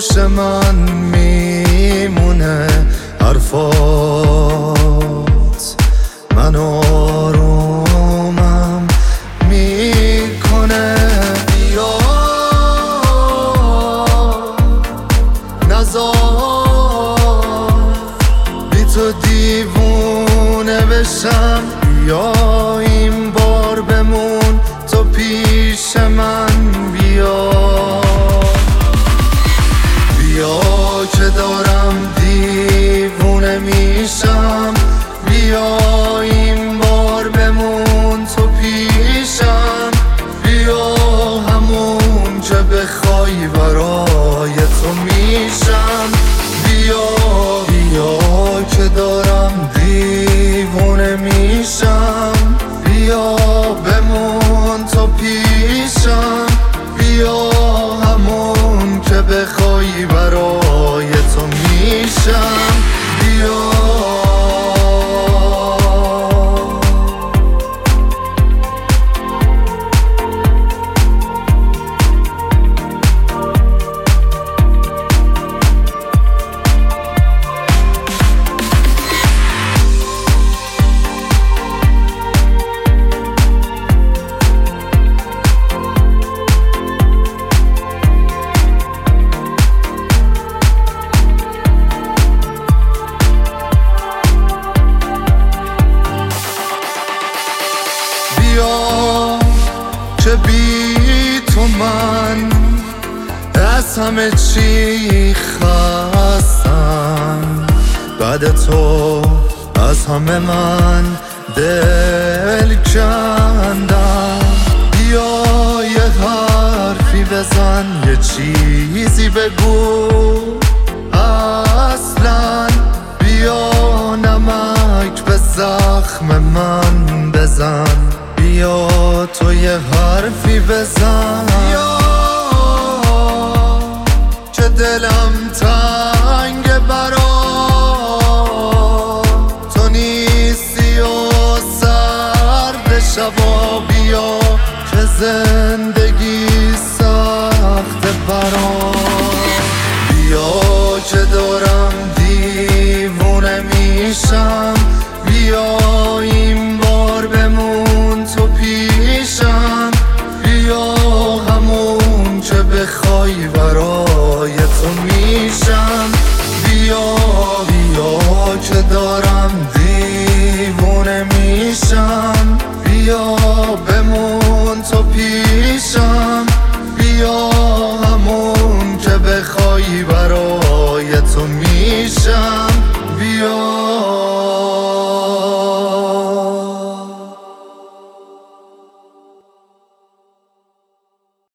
گوش من میمونه حرفات، من آرومم میکنه. بیا نزار بی تو دیوونه بشم، بیا این بار بمون تو پیش من. بیا بیا که دارم دیوونه میشم، بیا این بار بمون تو پیشم. بیا همون که بخوای برای تو میشم. بیا بیا که دارم دیوونه میشم، بیا بمون تو پیشم. بیا همون که بخوای برای تو میشم. بیا که بی تو من از همه چی خستم، بعد تو از همه من دل کندم. بیا یه حرفی بزن، یه چیزی بگو اصلا. بیا نمک به زخم من بزن، بیا تو یه حرفی بزن. بیا که دلم تنگ برات، تو نیستی و سرد شبا. بیا که زندگی سخت برات، بیا که دارم دیوونه میشم. بیا این بار بمون تو پیشم، بیا همون که بخوای برای تو میشم. بیا بیا که دارم دیوونه میشم، بیا